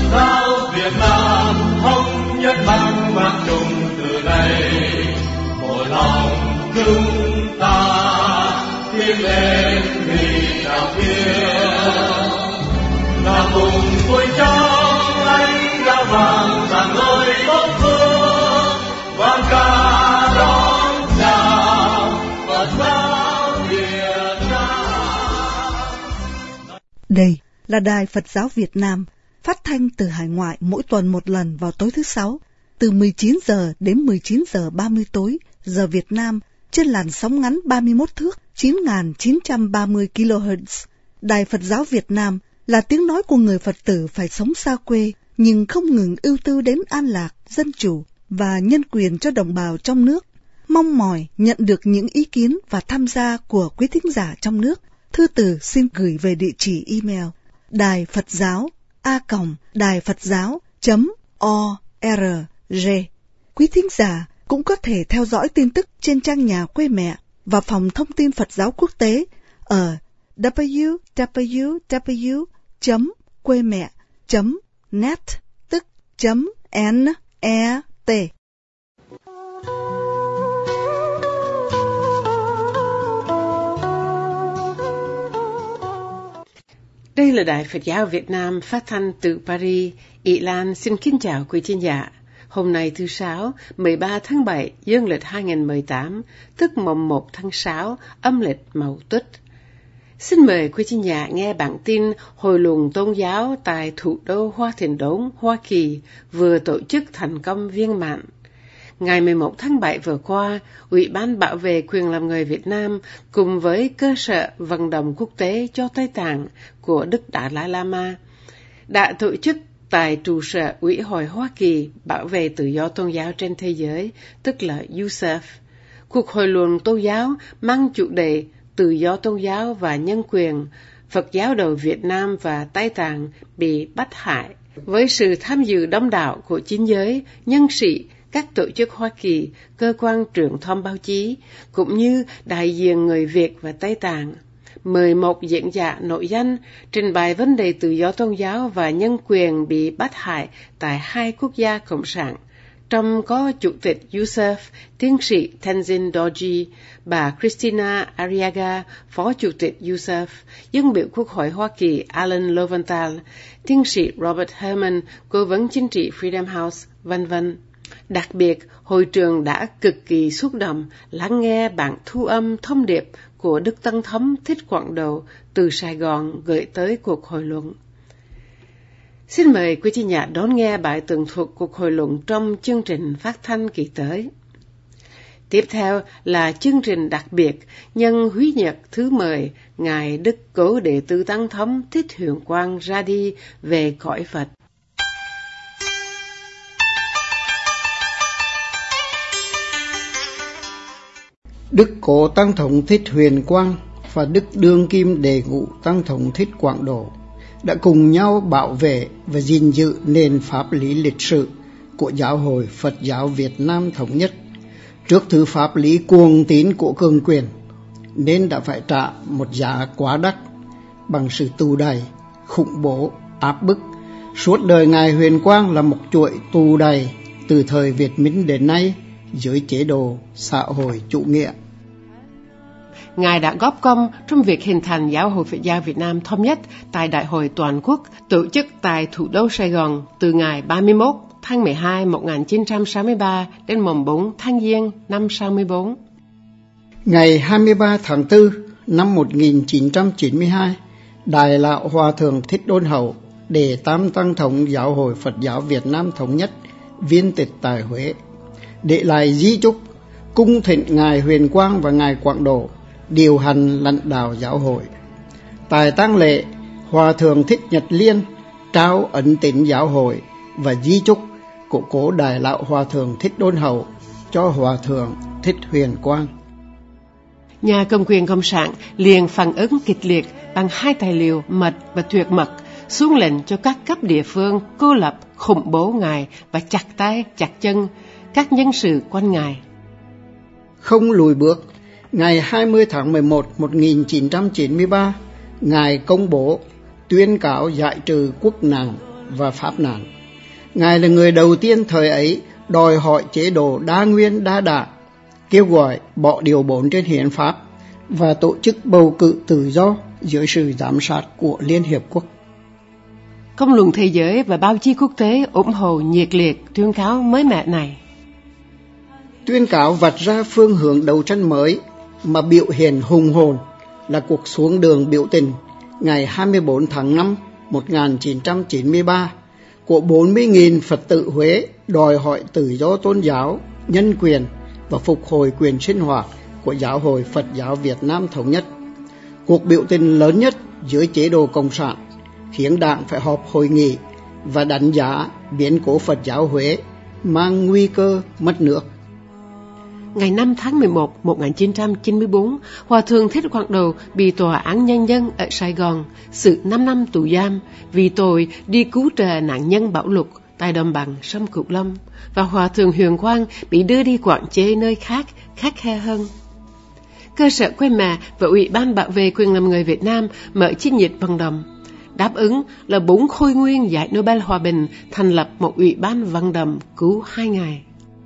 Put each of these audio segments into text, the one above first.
giáo Việt Nam thống nhất mang vang chung từ đây, một lòng chúng ta tiến lên vì đạo thiên, là cùng vui trong ánh đã vàng rạng ngời tốt phương, vang ca đón chào Phật giáo Việt Nam. Đây là Đài Phật giáo Việt Nam, phát thanh từ hải ngoại mỗi tuần một lần vào tối thứ Sáu, từ 19 giờ đến 19 giờ 30 tối giờ Việt Nam, trên làn sóng ngắn 31 thước 9.930 kHz. Đài Phật giáo Việt Nam là tiếng nói của người Phật tử phải sống xa quê, nhưng không ngừng ưu tư đến an lạc, dân chủ và nhân quyền cho đồng bào trong nước. Mong mỏi nhận được những ý kiến và tham gia của quý thính giả trong nước. Thư từ xin gửi về địa chỉ email đài Phật giáo a.đài-phật-giáo.org. Quý thính giả cũng có thể theo dõi tin tức trên trang nhà quê mẹ và phòng thông tin Phật giáo quốc tế ở www.quemẹ.net, tức .net. Đây là Đài Phật giáo Việt Nam phát thanh từ Paris. Ý Lan xin kính chào quý thính giả. Hôm nay thứ Sáu, 13 tháng 7, dương lịch 2018, tức mùng 1 tháng 6, âm lịch Mậu Tuất. Xin mời quý thính giả nghe bản tin Hội luận tôn giáo tại thủ đô Hoa Thịnh Đốn, Hoa Kỳ vừa tổ chức thành công viên mãn. Ngày 11 tháng 7 vừa qua, Ủy ban Bảo vệ quyền làm người Việt Nam cùng với cơ sở vận động quốc tế cho Tây Tạng của Đức Đạt Lai Lama đã tổ chức tại trụ sở Ủy hội Hoa Kỳ bảo vệ tự do tôn giáo trên thế giới, tức là USAF. Cuộc hội luận tôn giáo mang chủ đề tự do tôn giáo và nhân quyền, Phật giáo đầu Việt Nam và Tây Tạng bị bắt hại, với sự tham dự đông đảo của chính giới, nhân sĩ, các tổ chức Hoa Kỳ, cơ quan truyền thông báo chí, cũng như đại diện người Việt và Tây Tạng. 11 diễn giả nổi danh trình bày vấn đề tự do tôn giáo và nhân quyền bị bắt hại tại hai quốc gia cộng sản. Trong có Chủ tịch USAF, tiến sĩ Tenzin Dorji, bà Christina Arriaga, Phó Chủ tịch USAF, dân biểu Quốc hội Hoa Kỳ Alan Lowenthal, tiến sĩ Robert Herman, cố vấn chính trị Freedom House, v.v. Đặc biệt, hội trường đã cực kỳ xúc động lắng nghe bản thu âm thông điệp của Đức Tăng Thống Thích Quảng Độ từ Sài Gòn gửi tới cuộc hội luận. Xin mời quý thính giả đón nghe bài tường thuật cuộc hội luận trong chương trình phát thanh kỳ tới. Tiếp theo là chương trình đặc biệt nhân Húy Nhật thứ 10, Ngài Đức Cố Đệ Tử Tăng Thống Thích Huyền Quang ra đi về cõi Phật. Đức Cố Tăng Thống Thích Huyền Quang và Đức Đương Kim Đệ Ngũ Tăng Thống Thích Quảng Độ đã cùng nhau bảo vệ và gìn giữ nền pháp lý lịch sử của Giáo hội Phật giáo Việt Nam Thống nhất trước thứ pháp lý cuồng tín của cường quyền, nên đã phải trả một giá quá đắt bằng sự tù đày, khủng bố, áp bức. Suốt đời Ngài Huyền Quang là một chuỗi tù đày từ thời Việt Minh đến nay dưới chế độ xã hội chủ nghĩa. Ngài đã góp công trong việc hình thành Giáo hội Phật giáo Việt Nam Thống nhất tại Đại hội Toàn quốc tổ chức tại thủ đô Sài Gòn từ ngày 31 tháng 12 1963 đến mùng 4 tháng Giêng năm 64. Ngày 23 tháng 4 năm 1992, Đại lão Hòa thượng Thích Đôn Hậu, Đệ Tam Tăng Thống Giáo hội Phật giáo Việt Nam Thống nhất, viên tịch tại Huế, để lại di chúc cung thỉnh Ngài Huyền Quang và Ngài Quảng Độ điều hành lãnh đạo giáo hội. Tại tang lễ, Hòa thượng Thích Nhật Liên trao ấn tín giáo hội và di chúc của cố Đại lão Hòa thượng Thích Đôn Hậu cho Hòa thượng Thích Huyền Quang. Nhà cầm quyền Cộng sản liền phản ứng kịch liệt bằng hai tài liệu mật và tuyệt mật, xuống lệnh cho các cấp địa phương cô lập, khủng bố Ngài và chặt tay chặt chân các nhân sự quanh Ngài. Không lùi bước, ngày 20 tháng 11 1993, Ngài công bố tuyên cáo giải trừ quốc nạn và pháp nạn. Ngài là người đầu tiên thời ấy đòi hỏi chế độ đa nguyên đa đảng, kêu gọi bỏ điều 4 trên hiến pháp và tổ chức bầu cử tự do dưới sự giám sát của Liên Hiệp Quốc. Công luận thế giới và báo chí quốc tế ủng hộ nhiệt liệt tuyên cáo mới mẻ này. Tuyên cáo vạch ra phương hướng đấu tranh mới mà biểu hiện hùng hồn là cuộc xuống đường biểu tình ngày 24 tháng 5 1993 của 40.000 Phật tử Huế đòi hỏi tự do tôn giáo, nhân quyền và phục hồi quyền sinh hoạt của Giáo hội Phật giáo Việt Nam Thống nhất. Cuộc biểu tình lớn nhất dưới chế độ Cộng sản khiến Đảng phải họp hội nghị và đánh giá biến cố Phật giáo Huế mang nguy cơ mất nước. Ngày 5 tháng 11, 1994, Hòa thượng Thích Quảng Đồ bị Tòa án Nhân dân ở Sài Gòn xử 5 năm tù giam vì tội đi cứu trợ nạn nhân bão lụt tại đồng bằng sông Cửu Long, và Hòa thượng Huyền Quang bị đưa đi quản chế nơi khác khắt khe hơn. Cơ sở Quê Mẹ và Ủy ban Bảo vệ quyền làm người Việt Nam mở chiến dịch vận động. Đáp ứng là 4 khôi nguyên giải Nobel Hòa bình thành lập một ủy ban vận động cứu 2 Ngài.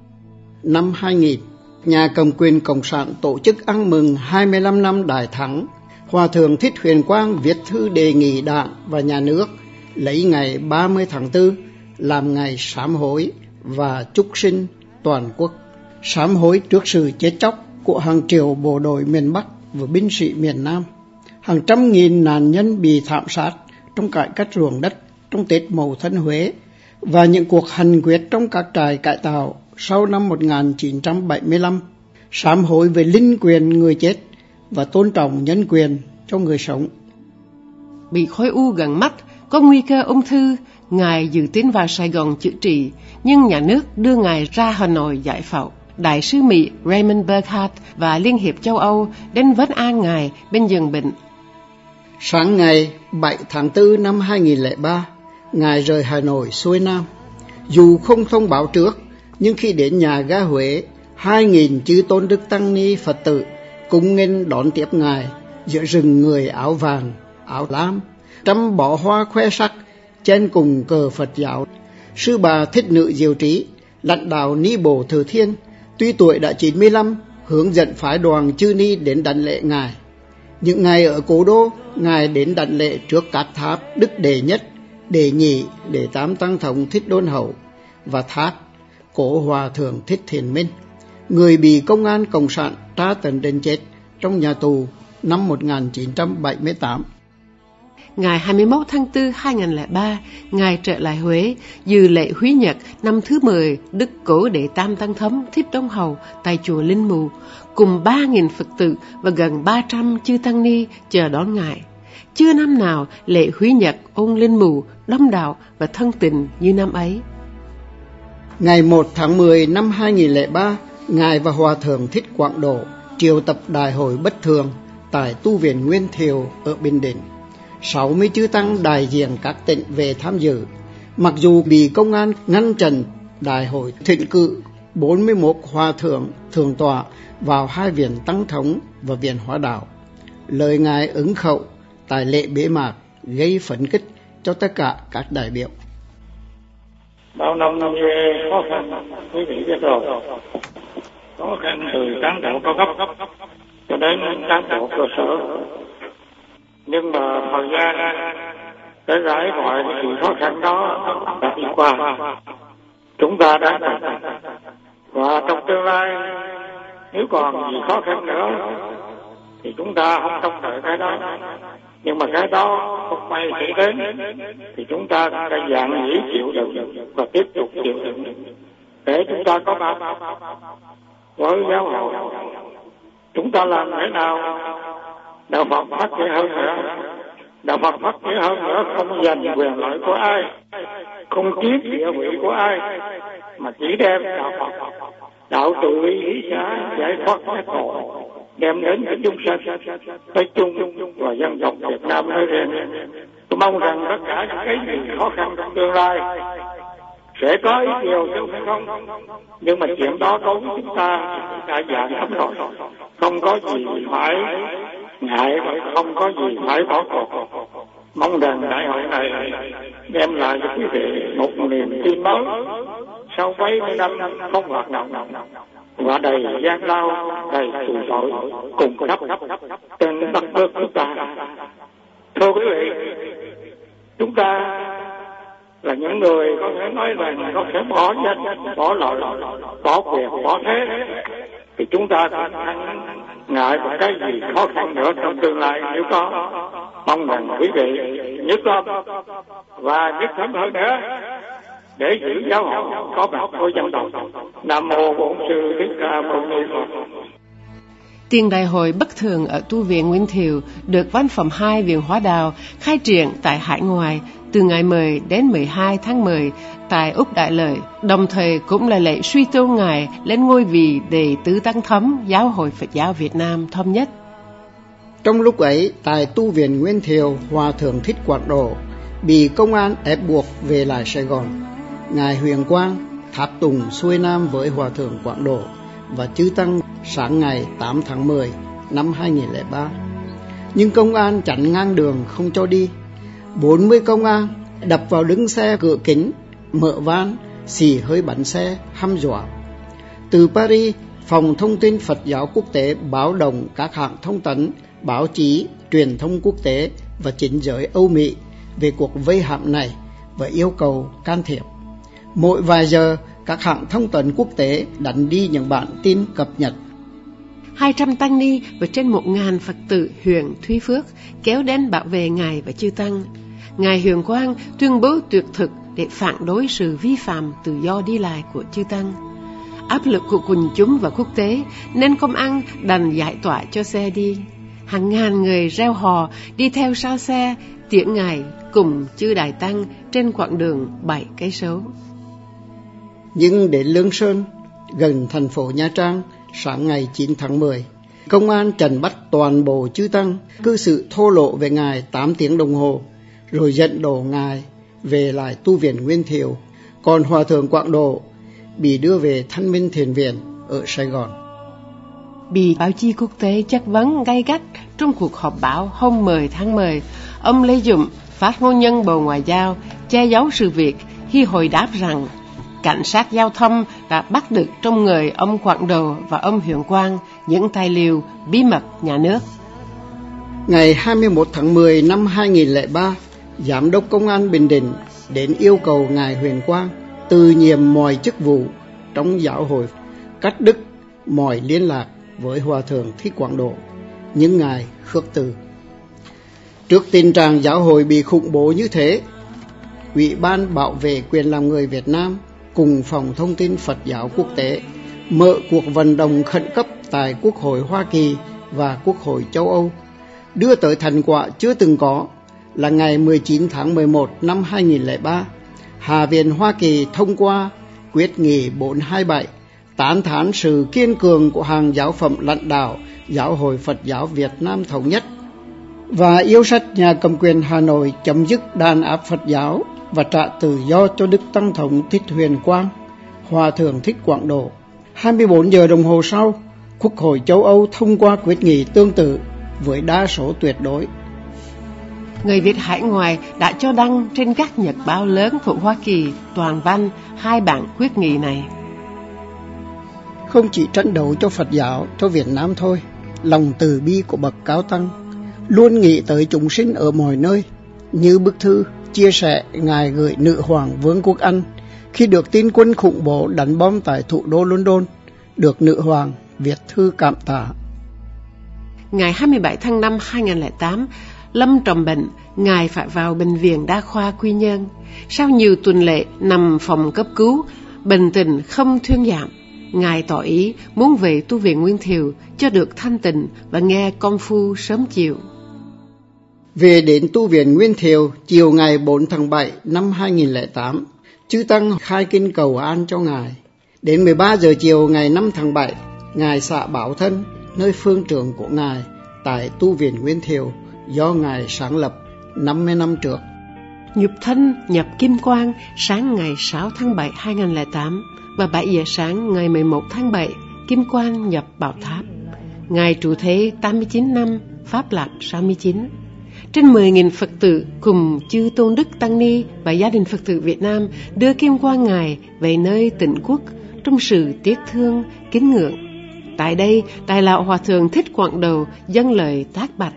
Năm 2000, nhà cầm quyền Cộng sản tổ chức ăn mừng 25 năm đại thắng. Hòa thượng Thích Huyền Quang viết thư đề nghị Đảng và Nhà nước lấy ngày 30 tháng 4 làm ngày sám hối và chúc sinh toàn quốc. Sám hối trước sự chết chóc của hàng triệu bộ đội miền Bắc và binh sĩ miền Nam. Hàng trăm nghìn nạn nhân bị thảm sát trong cải cách ruộng đất trong Tết Mậu Thân Huế và những cuộc hành quyết trong các trại cải tạo sau năm 1975, sám hối về linh quyền người chết và tôn trọng nhân quyền cho người sống. Bị khối u gần mắt, có nguy cơ ung thư, Ngài dự tính vào Sài Gòn chữa trị, nhưng nhà nước đưa Ngài ra Hà Nội giải phẫu. Đại sứ Mỹ Raymond Burkhardt và Liên hiệp châu Âu đến vấn an Ngài bên giường bệnh. Sáng ngày 7 tháng 4 năm 2003, Ngài rời Hà Nội xuôi Nam. Dù không thông báo trước, nhưng khi đến nhà ga Huế, 2.000 chư tôn đức tăng ni Phật tử cung nghênh đón tiếp Ngài giữa rừng người áo vàng, áo lam, trăm bó hoa khoe sắc, trên cùng cờ Phật giáo. Sư bà Thích Nữ Diệu Trí, lãnh đạo Ni Bộ Thừa Thiên, tuy tuổi đã 95, hướng dẫn phái đoàn chư ni đến đảnh lễ Ngài. Những ngày ở cố đô, Ngài đến đảnh lễ trước các tháp Đức Đệ Nhất, Đệ Nhị, Đệ Tam Tăng Thống Thích Đôn Hậu và tháp Cố Hòa Thượng Thích Thiền Minh, người bị công an Cộng sản tra tấn đến chết trong nhà tù năm 1978. Ngày 21 tháng 4 2003, Ngài trở lại Huế dự lễ Húy Nhật năm thứ 10 Đức Cố Đệ Tam Tăng Thống Thích Đôn Hậu tại chùa Linh Mù, cùng 3.000 Phật tử và gần 300 chư tăng ni chờ đón Ngài. Chưa năm nào lễ Húy Nhật ôn Linh Mù đông đảo và thân tình như năm ấy. Ngày 1 tháng 10 năm 2003, Ngài và Hòa thượng Thích Quảng Độ triệu tập đại hội bất thường tại tu viện Nguyên Thiều ở Bình Định. 60 chư tăng đại diện các tỉnh về tham dự. Mặc dù bị công an ngăn chặn, đại hội thỉnh cử 41 hòa thượng thượng tọa vào 2 viện Tăng Thống và viện Hóa Đạo. Lời Ngài ứng khẩu tại lễ bế mạc gây phấn khích cho tất cả các đại biểu. Bao năm về khó khăn, quý vị biết rồi, khó khăn từ cán bộ cao cấp cho đến cán bộ cơ sở. Nhưng mà thời gian để giải mọi sự khó khăn đó đã đi qua, chúng ta đã và trong tương lai nếu còn gì khó khăn nữa thì chúng ta không trông đợi cái đó, nhưng mà cái đó không may xảy đến thì chúng ta phải dạng dĩ chịu đựng và tiếp tục chịu đựng để chúng ta có bao với giáo hội. Chúng ta làm thế nào đạo Phật phát triển hơn nữa, đạo Phật phát triển hơn nữa không giành quyền lợi của ai, không chiếm địa vị của ai, mà chỉ đem đạo Phật, đạo từ bi hỷ xã giải thoát giác ngộ đem đến cho chúng sanh nói chung và dân tộc Việt Nam nói riêng. Tôi mong rằng tất cả những cái gì khó khăn trong tương lai sẽ có ít nhiều chứ không, nhưng mà chuyện đó đối với chúng ta đã dạng lắm rồi, không có gì phải ngại và không có gì phải bỏ cuộc. Mong rằng đại hội này đem lại cho quý vị một niềm tin mới sau mấy mươi năm không hoạt động và đầy gian lao, đầy tù tội cùng khắp trên đất nước chúng ta. Thưa quý vị, chúng ta là những người có thể nói rằng có thể bỏ danh, bỏ lợi, bỏ quyền, bỏ thế, thì chúng ta ngại một cái gì khó khăn nữa trong tương lai nếu có. Mong rằng quý vị nhất tâm và nhất tâm hơn nữa để giữ giáo hội có mặt của dân tộc. Nam mô Bổn Sư Thích Ca Mâu Ni Phật. Tiền đại hội bất thường ở tu viện Nguyên Thiệu được Văn phòng 2 Viện Hóa Đạo khai triển tại hải ngoại từ ngày 10 đến 12 tháng 10 tại Úc Đại Lợi, đồng thời cũng là lễ suy tôn Ngài lên ngôi vị Đệ tứ Tăng Thống Giáo hội Phật giáo Việt Nam thống nhất. Trong lúc ấy, tại tu viện Nguyên Thiệu, Hòa thượng Thích Quảng Độ bị công an ép buộc về lại Sài Gòn. Ngài Huyền Quang tháp tùng xuôi nam với Hòa thượng Quảng Độ và chư tăng sáng ngày 8 tháng 10 năm 2003. Nhưng công an chặn ngang đường không cho đi. 40 công an đập vào đứng xe cửa kính, mở van, xì hơi bắn xe, hăm dọa. Từ Paris, Phòng Thông tin Phật giáo Quốc tế báo động các hãng thông tấn, báo chí, truyền thông quốc tế và chính giới Âu Mỹ về cuộc vây hãm này và yêu cầu can thiệp. Mỗi vài giờ, các hãng thông tấn quốc tế đánh đi những bản tin cập nhật. 200 tăng ni và trên 1.000 Phật tử huyện Thúy Phước kéo đến bảo vệ Ngài và chư tăng. Ngài Huyền Quang tuyên bố tuyệt thực để phản đối sự vi phạm tự do đi lại của chư tăng. Áp lực của quần chúng và quốc tế nên công an đành giải tỏa cho xe đi. Hàng ngàn người reo hò đi theo sau xe tiễn Ngài cùng chư đại tăng trên quãng đường 7 cây số. Nhưng đến Lương Sơn, gần thành phố Nha Trang, sáng ngày 9 tháng 10, công an trấn bắt toàn bộ chư tăng cư xử thô lỗ về Ngài 8 tiếng đồng hồ, rồi dẫn đổ Ngài về lại tu viện Nguyên Thiệu. Còn Hòa thượng Quảng Độ bị đưa về Thanh Minh Thiền Viện ở Sài Gòn. Bị báo chí quốc tế chất vấn gay gắt trong cuộc họp báo hôm 10 tháng 10, ông Lê Dũng, phát ngôn nhân Bộ Ngoại giao, che giấu sự việc khi hồi đáp rằng cảnh sát giao thông đã bắt được trong người ông Quảng Độ và ông Huyền Quang những tài liệu bí mật nhà nước. Ngày 21 tháng 10 năm 2003, Giám đốc Công an Bình Định đến yêu cầu Ngài Huyền Quang từ nhiệm mọi chức vụ trong giáo hội, cắt đứt mọi liên lạc với Hòa thượng Thích Quảng Độ, nhưng Ngài khước từ. Trước tình trạng giáo hội bị khủng bố như thế, Ủy ban Bảo vệ quyền làm người Việt Nam cùng Phòng Thông tin Phật giáo Quốc tế mở cuộc vận động khẩn cấp tại Quốc hội Hoa Kỳ và Quốc hội châu Âu, đưa tới thành quả chưa từng có là ngày 19 tháng 11 năm 2003, Hạ viện Hoa Kỳ thông qua quyết nghị 427 tán thán sự kiên cường của hàng giáo phẩm lãnh đạo Giáo hội Phật giáo Việt Nam thống nhất và yêu sách nhà cầm quyền Hà Nội chấm dứt đàn áp Phật giáo và trả tự do cho Đức Tăng Thống Thích Huyền Quang, Hòa thượng Thích Quảng Độ. 24 giờ đồng hồ sau, Quốc hội châu Âu thông qua quyết nghị tương tự với đa số tuyệt đối. Người Việt hải ngoại đã cho đăng trên các nhật báo lớn của Hoa Kỳ toàn văn 2 bản quyết nghị này. Không chỉ tranh đấu cho Phật giáo, cho Việt Nam thôi, lòng từ bi của bậc cao tăng luôn nghĩ tới chúng sinh ở mọi nơi, như bức thư chia sẻ Ngài gửi nữ hoàng Vương quốc Anh khi được tin quân khủng bố đánh bom tại thủ đô London, được nữ hoàng viết thư cảm tạ. Ngày 27 tháng 5 2008, lâm trọng bệnh, Ngài phải vào bệnh viện đa khoa Quy Nhơn. Sau nhiều tuần lễ nằm phòng cấp cứu, bệnh tình không thuyên giảm. Ngài tỏ ý muốn về tu viện Nguyên Thiệu cho được thanh tịnh và nghe công phu sớm chiều. Về đến tu viện Nguyên Thiệu chiều ngày 4 tháng 7 năm 2008, chư tăng khai kinh cầu an cho Ngài. Đến 13 giờ chiều ngày 5 tháng 7, Ngài xạ Bảo Thân, nơi phương trưởng của Ngài tại tu viện Nguyên Thiệu do Ngài sáng lập 50 năm trước. Nhục thân nhập Kim Quang sáng ngày 6 tháng 7 2008 và 7 giờ sáng ngày 11 tháng 7, Kim Quang nhập Bảo Tháp. Ngài trụ thế 89 năm, Pháp lạc 69. trên 10.000 Phật tử cùng chư Tôn Đức Tăng Ni và gia đình Phật tử Việt Nam đưa kim quang Ngài về nơi tịnh quốc trong sự tiếc thương, kính ngưỡng. Tại đây, Đại lão Hòa thượng Thích Quảng Đầu dâng lời tác bạch.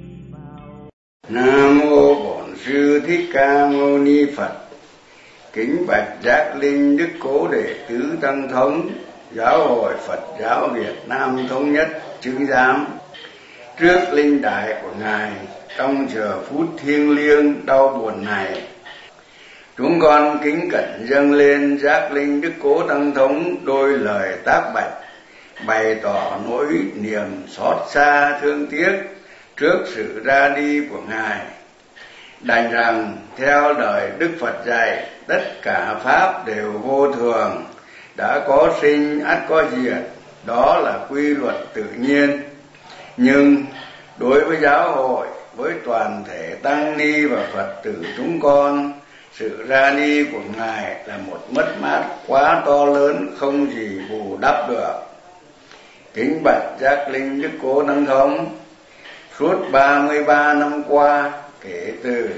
Nam mô Bổn Sư Thích Ca Mâu Ni Phật. Kính bạch Giác Linh Đức Cố Đệ Tứ Tăng Thống Giáo hội Phật giáo Việt Nam Thống Nhất Chứng Giám. Trước linh đại của Ngài, trong giờ phút thiêng liêng đau buồn này, chúng con kính cẩn dâng lên Giác Linh Đức Cố Tăng Thống đôi lời tác bạch, bày tỏ nỗi niềm xót xa thương tiếc trước sự ra đi của Ngài. Đành rằng theo lời Đức Phật dạy, tất cả pháp đều vô thường, đã có sinh ắt có diệt, đó là quy luật tự nhiên. Nhưng đối với giáo hội, với toàn thể tăng ni và Phật tử chúng con, sự ra đi của Ngài là một mất mát quá to lớn, không gì bù đắp được. Kính bạch Giác Linh Đức Cố Tăng Thống, suốt 33 năm qua, kể từ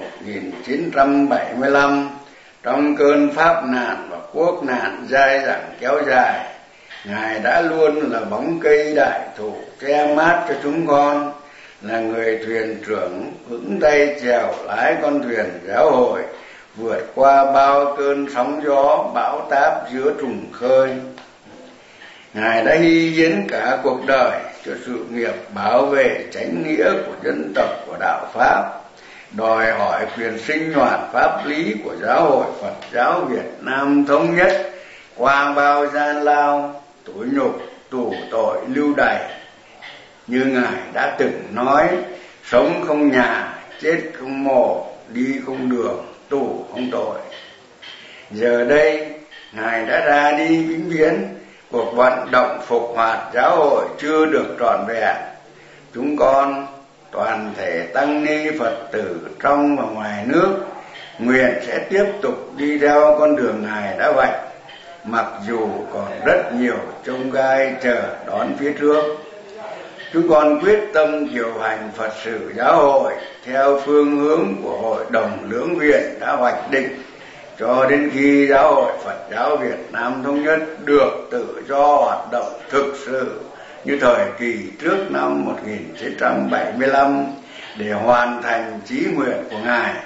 1975, trong cơn pháp nạn và quốc nạn dai dẳng kéo dài, Ngài đã luôn là bóng cây đại thụ che mát cho chúng con, là người thuyền trưởng vững tay chèo lái con thuyền giáo hội vượt qua bao cơn sóng gió bão táp giữa trùng khơi. Ngài đã hy hiến cả cuộc đời cho sự nghiệp bảo vệ chánh nghĩa của dân tộc của đạo Pháp, đòi hỏi quyền sinh hoạt pháp lý của giáo hội Phật giáo Việt Nam Thống Nhất qua bao gian lao, tủi nhục, tù tội lưu đày. Như Ngài đã từng nói, sống không nhà, chết không mồ, đi không đường, tù không tội. Giờ đây, Ngài đã ra đi vĩnh viễn, cuộc vận động phục hoạt giáo hội chưa được trọn vẹn. Chúng con, toàn thể tăng ni Phật tử trong và ngoài nước, nguyện sẽ tiếp tục đi theo con đường Ngài đã vạch, mặc dù còn rất nhiều chông gai chờ đón phía trước. Chúng con quyết tâm điều hành Phật sự giáo hội theo phương hướng của Hội đồng Lưỡng Viện đã hoạch định, cho đến khi giáo hội Phật giáo Việt Nam Thống Nhất được tự do hoạt động thực sự như thời kỳ trước năm 1975 để hoàn thành chí nguyện của Ngài.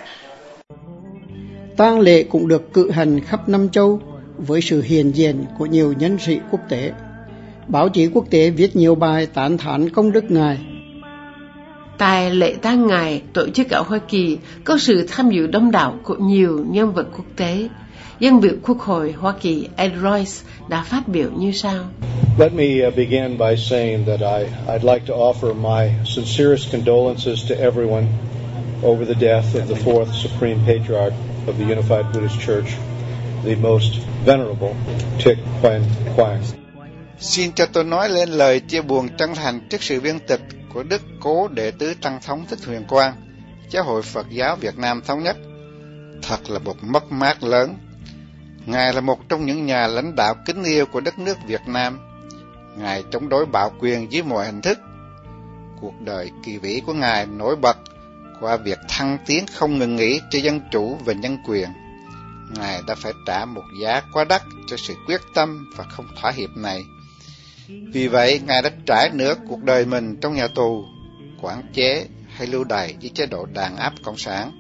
Tang lễ cũng được cử hành khắp năm châu với sự hiện diện của nhiều nhân sĩ quốc tế. Báo chí quốc tế viết nhiều bài tán thán công đức Ngài. Tại lễ tang Ngài, tổ chức ở Hoa Kỳ có sự tham dự đông đảo của nhiều nhân vật quốc tế. Dân biểu Quốc hội Hoa Kỳ Ed Royce đã phát biểu như sau. Let me begin by saying that I'd like to offer my sincerest condolences to everyone over the death of the fourth Supreme Patriarch of the Unified Buddhist Church, the most venerable Thich Quang Quang. Xin cho tôi nói lên lời chia buồn chân thành trước sự viên tịch của Đức Cố Đệ Tứ Tăng Thống Thích Huyền Quang, Giáo hội Phật giáo Việt Nam Thống Nhất. Thật là một mất mát lớn. Ngài là một trong những nhà lãnh đạo kính yêu của đất nước Việt Nam. Ngài chống đối bạo quyền dưới mọi hình thức. Cuộc đời kỳ vĩ của Ngài nổi bật qua việc thăng tiến không ngừng nghỉ cho dân chủ và nhân quyền. Ngài đã phải trả một giá quá đắt cho sự quyết tâm và không thỏa hiệp này. Vì vậy, Ngài đã trải nửa cuộc đời mình trong nhà tù, quản chế hay lưu đày dưới chế độ đàn áp cộng sản.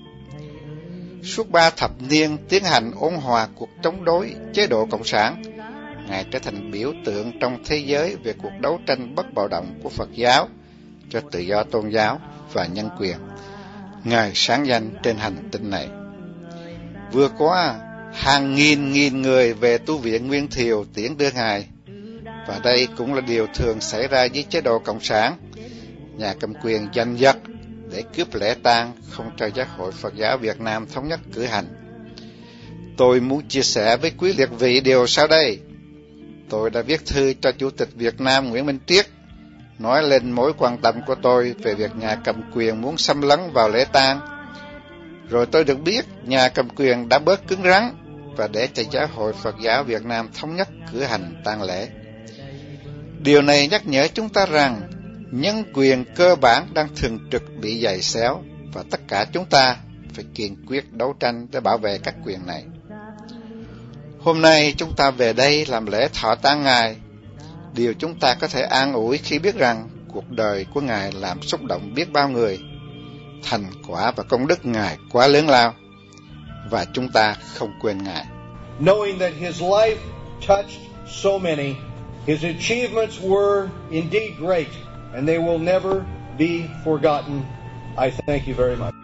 Suốt 3 thập niên tiến hành ôn hòa cuộc chống đối chế độ cộng sản, Ngài trở thành biểu tượng trong thế giới về cuộc đấu tranh bất bạo động của Phật giáo cho tự do tôn giáo và nhân quyền. Ngài sáng danh trên hành tinh này. Vừa qua, hàng nghìn người về tu viện Nguyên Thiều tiễn đưa Ngài, và đây cũng là điều thường xảy ra với chế độ cộng sản. Nhà cầm quyền giành giật để cướp lễ tang, không cho Giáo hội Phật giáo Việt Nam Thống Nhất cử hành. Tôi muốn chia sẻ với quý liệt vị điều sau đây. Tôi đã viết thư cho Chủ tịch Việt Nam Nguyễn Minh Triết, nói lên mối quan tâm của tôi về việc nhà cầm quyền muốn xâm lấn vào lễ tang. Rồi tôi được biết nhà cầm quyền đã bớt cứng rắn và để cho Giáo hội Phật giáo Việt Nam Thống Nhất cử hành tang lễ. Điều này nhắc nhở chúng ta rằng nhân quyền cơ bản đang thường trực bị giày xéo. và tất cả chúng ta phải kiên quyết đấu tranh để bảo vệ các quyền này. Hôm nay chúng ta về đây làm lễ thọ tang Ngài. Điều chúng ta có thể an ủi khi biết rằng cuộc đời của Ngài làm xúc động biết bao người. Thành quả và công đức Ngài quá lớn lao, và chúng ta không quên Ngài. Knowing that His life touched so many, His achievements were indeed great, and they will never be forgotten. I thank you very much.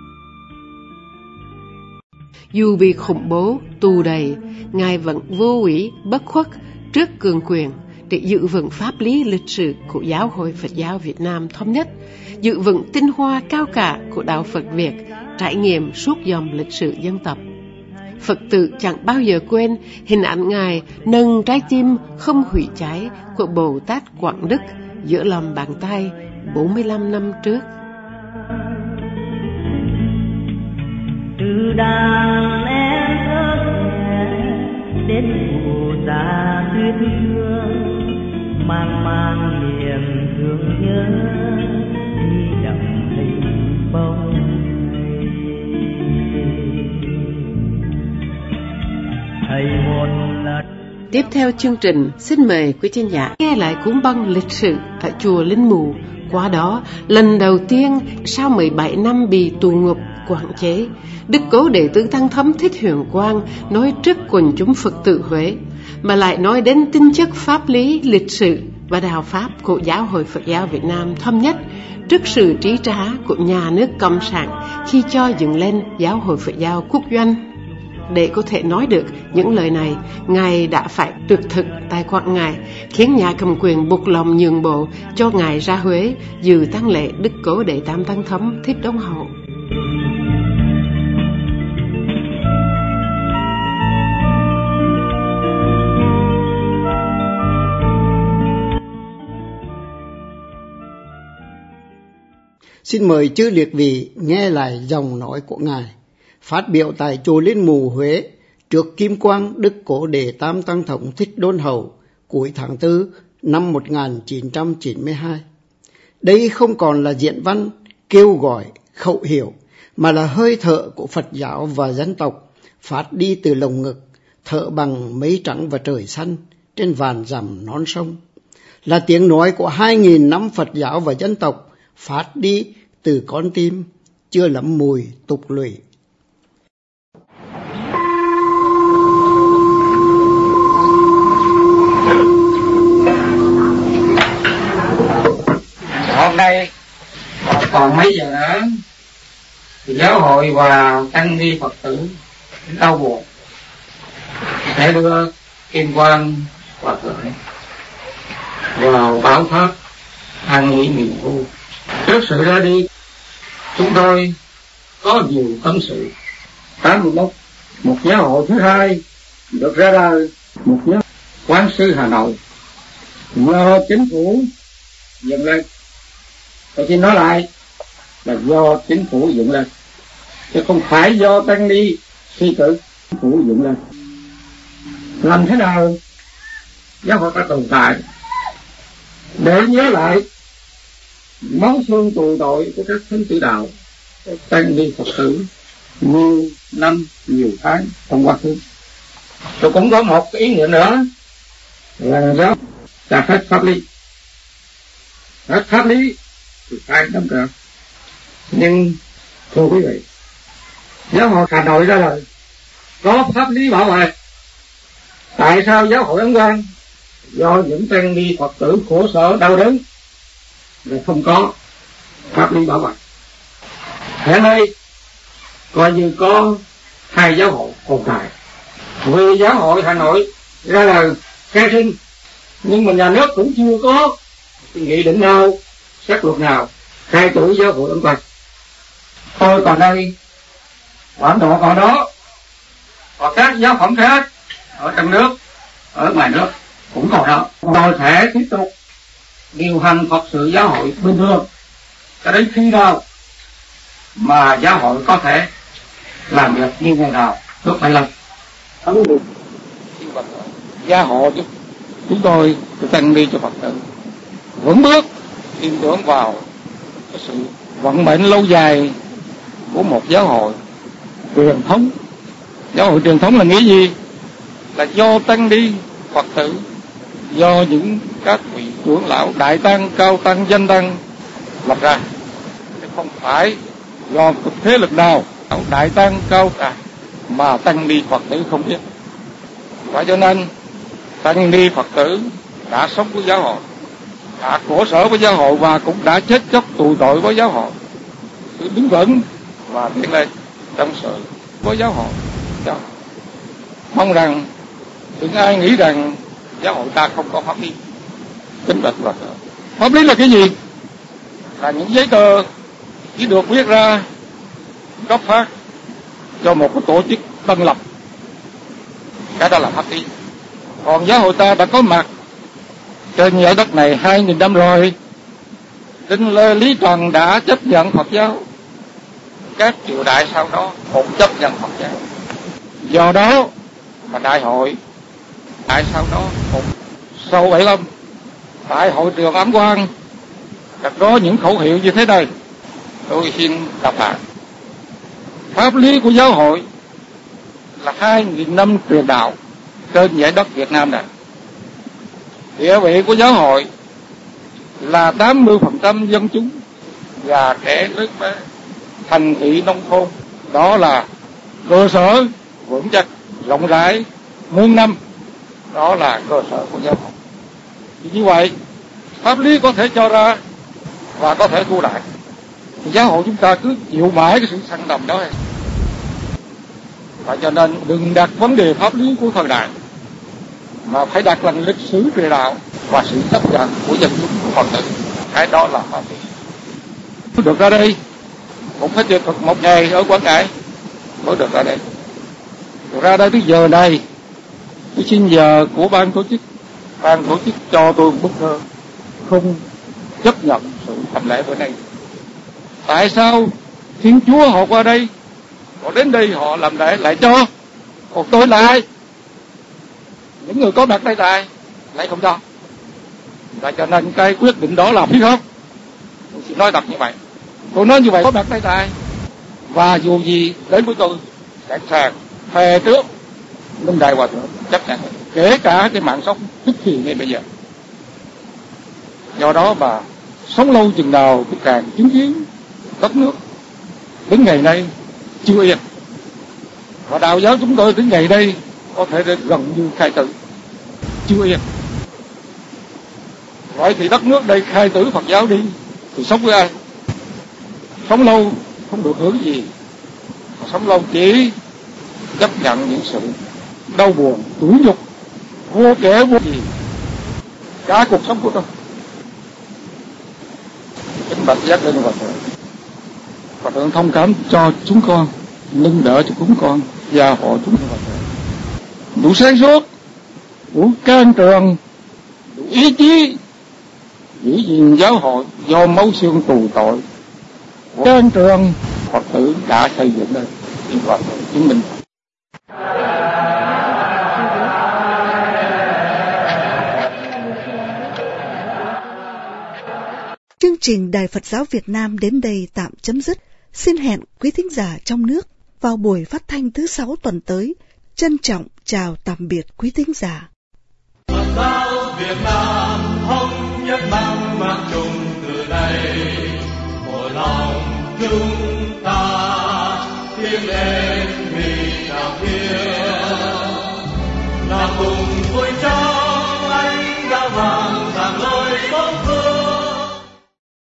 Dù bị khủng bố, tù đầy, Ngài vẫn vô ủy, bất khuất trước cường quyền để giữ vững pháp lý lịch sử của Giáo hội Phật giáo Việt Nam thống nhất, giữ vững tinh hoa cao cả của đạo Phật Việt, trải nghiệm suốt dòng lịch sử dân tộc. Phật tử chẳng bao giờ quên hình ảnh Ngài nâng trái tim không hủy cháy của Bồ Tát Quảng Đức giữa lòng bàn tay 45 năm trước. Từ đàn em thơ đến mùa già tuyết hương, mang mang niềm thương nhớ đi đậm hình bóng. Thầy một lần. Tiếp theo chương trình, xin mời quý thính giả nghe lại cuốn băng lịch sử ở chùa Linh Mù. Qua đó, lần đầu tiên sau 17 năm bị tù ngục quản chế, Đức Cố Đệ Tử Tăng Thống Thích Huyền Quang nói trước quần chúng Phật tử Huế, mà lại nói đến tính chất pháp lý, lịch sử và đạo pháp của Giáo hội Phật giáo Việt Nam thống nhất trước sự trí trá của nhà nước Cộng sản khi cho dựng lên Giáo hội Phật giáo quốc doanh. Để có thể nói được những lời này, Ngài đã phải tuyệt thực tại Quảng Ngãi, khiến nhà cầm quyền buộc lòng nhường bộ cho Ngài ra Huế dự tang lễ Đức Cố Đệ Tam Tăng Thống Thích Đông Hậu. Xin mời chư liệt vị nghe lại dòng nói của Ngài phát biểu tại chùa Linh Mù Huế trước Kim Quang Đức Cố Đệ Tam Tăng Thống Thích Đôn Hậu cuối tháng 4 năm 1992. Đây không còn là diễn văn, kêu gọi, khẩu hiệu, mà là hơi thở của Phật giáo và dân tộc phát đi từ lồng ngực, thở bằng mây trắng và trời xanh trên vàn dặm non sông. Là tiếng nói của 2.000 năm Phật giáo và dân tộc phát đi từ con tim chưa lắm mùi tục lụy. Hôm nay còn mấy giờ nữa thì giáo hội và tăng ni Phật tử đau buồn sẽ đưa Kim Quang Hòa Thượng vào báo pháp an nghỉ niềm vui. Trước sự ra đi, chúng tôi có nhiều tâm sự. 81, một giáo hội thứ hai được ra đời, một giáo Quán Sư Hà Nội do chính phủ dựng lên. Tôi xin nói lại là do chính phủ dựng lên, chứ không phải do tăng ni suy cử. Chính phủ dựng lên. Làm thế nào giáo hội ta tồn tại để nhớ lại máu xương tù tội của các thánh tử đạo, các tăng ni Phật tử nhiều năm nhiều tháng trong quá khứ. Tôi cũng có một ý niệm nữa là giáo là hết pháp lý. Hết pháp lý thì phải đóng cửa. Nhưng thưa quý vị, giáo hội Hà Nội ra đời có pháp lý bảo vệ. Tại sao giáo hội Ấn Quang do những tăng ni Phật tử khổ sở đau đớn là không có pháp lý bảo vệ? Hiện nay coi như có hai giáo hội tồn tại. Vì giáo hội Hà Nội ra đời khai sinh, nhưng mà nhà nước cũng chưa có nghị định nào, sách luật nào khai tử giáo hội Ấn Quang. Tôi còn đây, quản độ còn đó, và các giáo phẩm khác ở trong nước, ở ngoài nước cũng còn đó. Tôi sẽ tiếp tục điều hành Phật sự giáo hội bình thường cho đến khi nào mà giáo hội có thể làm việc như ngày nào trước đây lần. Gia hộ chúng tôi tăng đi cho Phật tử vững bước tin tưởng vào cái sự vận mệnh lâu dài của một giáo hội truyền thống. Giáo hội truyền thống là nghĩa gì? Là do tăng ni Phật tử, do những các vị trưởng lão, đại tăng, cao tăng, danh tăng lập ra, chứ không phải do một thế lực nào đại tăng cao cả mà tăng ni Phật tử không biết. Và cho nên tăng ni Phật tử đã sống với giáo hội, đã khổ sở với giáo hội và cũng đã chết chóc tù tội với giáo hội, cứ đứng vững và tiến lên trong sự với giáo hội. Mong rằng đừng ai nghĩ rằng giáo hội ta không có pháp lý. Kính bạch Phật, pháp lý là cái gì? Là những giấy tờ chỉ được viết ra cấp phát cho một cái tổ chức tân lập, cái đó là pháp lý. Còn giáo hội ta đã có mặt trên giải đất này 2.000 năm rồi. Đinh Lê Lý Trần đã chấp nhận Phật giáo, các triều đại sau đó cũng chấp nhận Phật giáo. Do đó mà đại hội sau đó cũng sau 75 đại hội trường Ám Quang đã có những khẩu hiệu như thế này. Tôi xin đọc lại. Pháp lý của giáo hội là 2.000 năm truyền đạo trên giải đất Việt Nam này. Địa vị của giáo hội là 80% dân chúng và trẻ lớn bé, thành thị nông thôn. Đó là cơ sở vững chắc, rộng rãi, muôn năm. Đó là cơ sở của giáo hội. Như vậy, pháp lý có thể cho ra và có thể thu lại. Giáo hội chúng ta cứ chịu mãi cái sự săn đầm đó. Và cho nên đừng đặt vấn đề pháp lý của thời đại, mà phải đặt là lịch sử truyền đạo và sự chấp nhận của dân chúng, của Phật tử. Cái đó là pháp lý. Được ra đây cũng phải được một ngày ở Quảng Ngãi mới được ra đây. Được ra đây tới giờ này, tôi xin nhờ của ban tổ chức cho tôi một bức thơ không chấp nhận sự hành lễ bữa nay. Tại sao Thiên Chúa họ qua đây, họ đến đây họ làm lễ lại cho, còn tôi là ai? Những người có mặt đây là ai? Lại không cho. Và cho nên cái quyết định đó là phi pháp. Tôi xin nói thật như vậy. Tôi nói như vậy, có mặt đây là ai? Và dù gì đến với tôi sẵn sàng thề trước Minh Đại Hòa Thượng chấp nhận, kể cả cái mạng sống tức thì ngay bây giờ. Do đó mà sống lâu chừng nào tôi càng chứng kiến đất nước đến ngày nay chưa yên. Và đạo giáo chúng tôi đến ngày nay có thể gần như khai tử, chưa yên. Vậy thì đất nước đây khai tử Phật giáo đi thì sống với ai? Sống lâu không được hưởng gì, sống lâu chỉ chấp nhận những sự đau buồn, tủi nhục, vô kể vô gì cả cuộc sống của tôi. Kính bạch giác lên Hòa Thượng, Hòa Thượng thông cảm cho chúng con, nâng đỡ cho chúng con và họ chúng con đủ sáng suốt, đủ can trường, đủ ý chí giữ gìn giáo hội do máu xương tù tội. Can trường Phật tử đã xây dựng lên, xin Hòa Thượng chứng minh. Chương trình Đài Phật giáo Việt Nam đến đây tạm chấm dứt. Xin hẹn quý thính giả trong nước vào buổi phát thanh thứ 6 tuần tới. Trân trọng chào tạm biệt quý thính giả. Phật giáo Việt Nam thống nhất mang mang chung từ đây, một lòng chúng ta tiến lên vì đạo thiên, là cùng vui cha